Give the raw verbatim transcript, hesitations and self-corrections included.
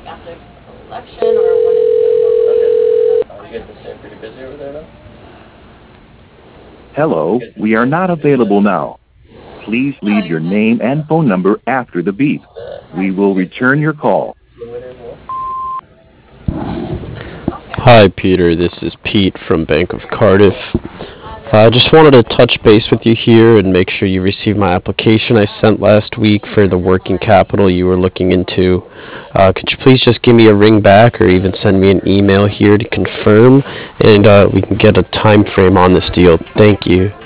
like after the election, or when is the Okay. Are you guys staying pretty busy over there now? Hello, we are not available now. Please leave your name and phone number after the beep. We will return your call. Hi, Peter. This is Pete from Bank of Cardiff. I just wanted to touch base with you here and make sure you received my application I sent last week for the working capital you were looking into. Uh, could you please just give me a ring back or even send me an email here to confirm, and uh, we can get a time frame on this deal. Thank you.